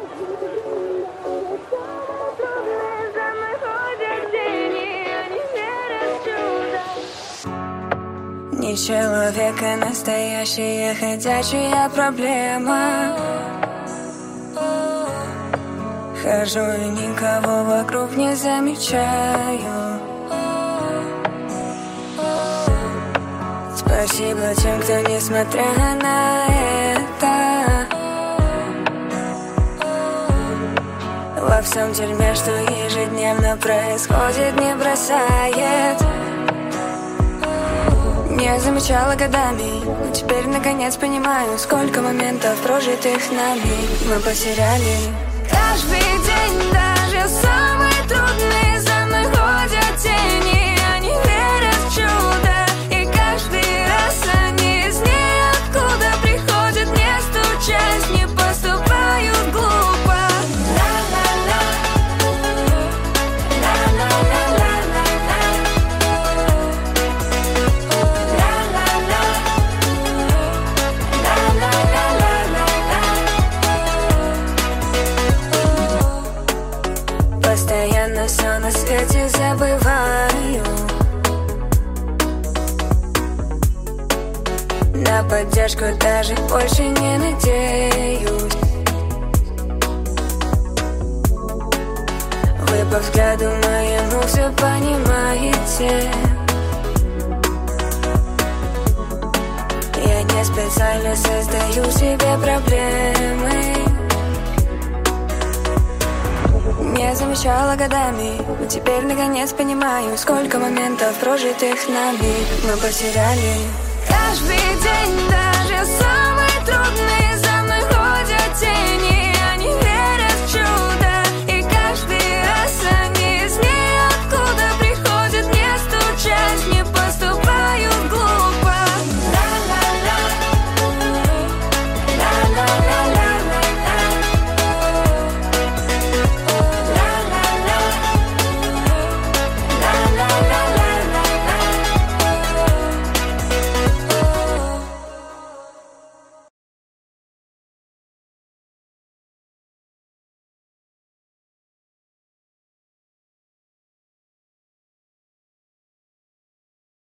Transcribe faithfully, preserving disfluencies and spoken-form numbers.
Не человек, а настоящая ходячая проблема. Хожу и никого вокруг не замечаю. Спасибо тем, кто, несмотря на это, во всем дерьме, что ежедневно происходит, не бросает. Не замечала годами, но теперь наконец понимаю, сколько моментов, прожитых нами, мы потеряли. Каждый день, даже самый трудный, за мной ходят тени. Они верят в чудо, и каждый раз они из ниоткуда приходят, не стучась, не поступают глупо. Постоянно все на свете забываю. На поддержку даже больше не надеюсь. Вы по взгляду моему все понимаете. Я не специально создаю себе проблемы. Не замечала годами, но теперь наконец понимаю, сколько моментов, прожитых нами, мы потеряли. Каждый день, даже самый трудный, за мной ходят тени.